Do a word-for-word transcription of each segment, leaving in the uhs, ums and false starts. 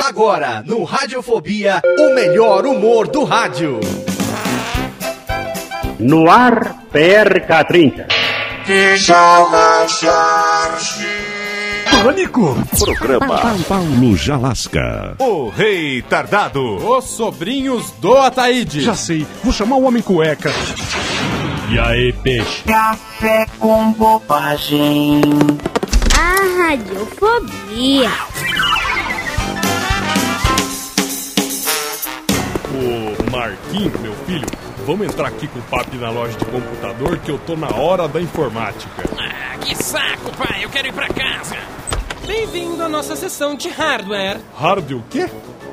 Agora, no Radiofobia, o melhor humor do rádio. No ar, P R K trinta. Pânico! Programa Paulo Jalasca. O Rei Tardado. Os sobrinhos do Ataíde. Já sei, vou chamar o Homem Cueca. E aí, peixe? Café com bobagem. A Radiofobia. Ô, Marquinho, meu filho, vamos entrar aqui com o papo na loja de computador que eu tô na hora da informática. Ah, que saco, pai. Eu quero ir pra casa. Bem-vindo à nossa sessão de hardware. Hardware o quê?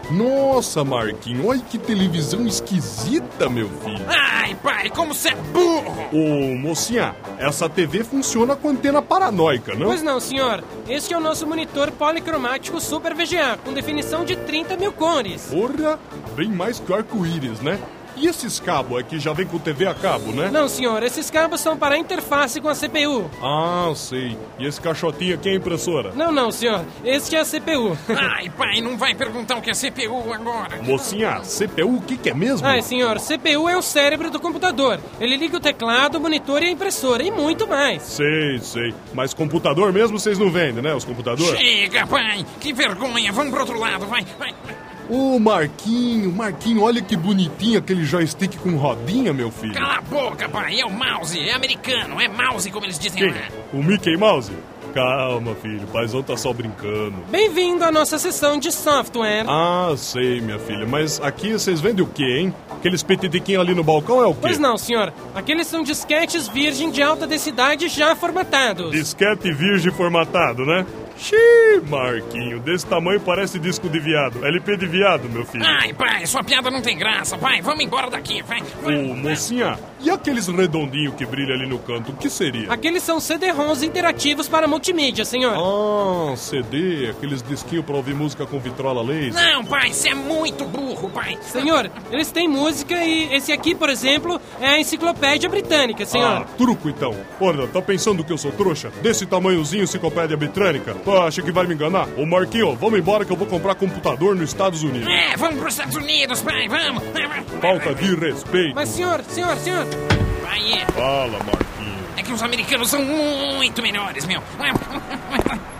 Nossa, Marquinho, olha que televisão esquisita, meu filho. Ai, pai, como você é burro. Ô, mocinha, essa T V funciona com antena paranoica, não? Pois não, senhor. Este é o nosso monitor policromático Super V G A, com definição de trinta mil cores. Porra, bem mais que o arco-íris, né? E esses cabos aqui já vem com T V a cabo, né? Não, senhor. Esses cabos são para a interface com a C P U. Ah, sei. E esse caixotinho aqui é a impressora? Não, não, senhor. Este é a C P U. Ai, pai, não vai perguntar o que é C P U agora. Mocinha, C P U o que, que é mesmo? Ai, senhor, C P U é o cérebro do computador. Ele liga o teclado, o monitor e a impressora, e muito mais. Sei, sei. Mas computador mesmo vocês não vendem, né, os computadores? Chega, pai. Que vergonha. Vamos pro outro lado, vai, vai. Ô, Marquinho, Marquinho, olha que bonitinho aquele joystick com rodinha, meu filho. Cala a boca, pai. É o mouse. É americano. É mouse, como eles dizem Quem? lá. O Mickey Mouse? Calma, filho. O paizão tá só brincando. Bem-vindo à nossa sessão de software. Ah, sei, minha filha. Mas aqui vocês vendem o quê, hein? Aqueles petidiquinhos ali no balcão é o quê? Pois não, senhor. Aqueles são disquetes virgem de alta densidade já formatados. Disquete virgem formatado, né? Xiii, Marquinho, desse tamanho parece disco de viado. L P de viado, meu filho. Ai, pai, sua piada não tem graça. Pai, vamos embora daqui, vai. vai. Ô, mocinha, e aqueles redondinhos que brilham ali no canto, o que seria? Aqueles são C D ROMs interativos para multimídia, senhor. Ah, C D, aqueles disquinhos pra ouvir música com vitrola laser. Não, pai, você é muito burro, pai. Senhor, eles têm música e esse aqui, por exemplo, é a enciclopédia britânica, senhor. Ah, truco então. Olha, tá pensando que eu sou trouxa? Desse tamanhozinho, enciclopédia britânica? Tu acha que vai me enganar? Ô, Marquinho, vamos embora que eu vou comprar computador nos Estados Unidos. É, vamos pros Estados Unidos, pai, vamos. Falta de respeito. Mas, senhor, senhor, senhor... Vai, é. Fala, Marquinho. É que os americanos são muito melhores, meu.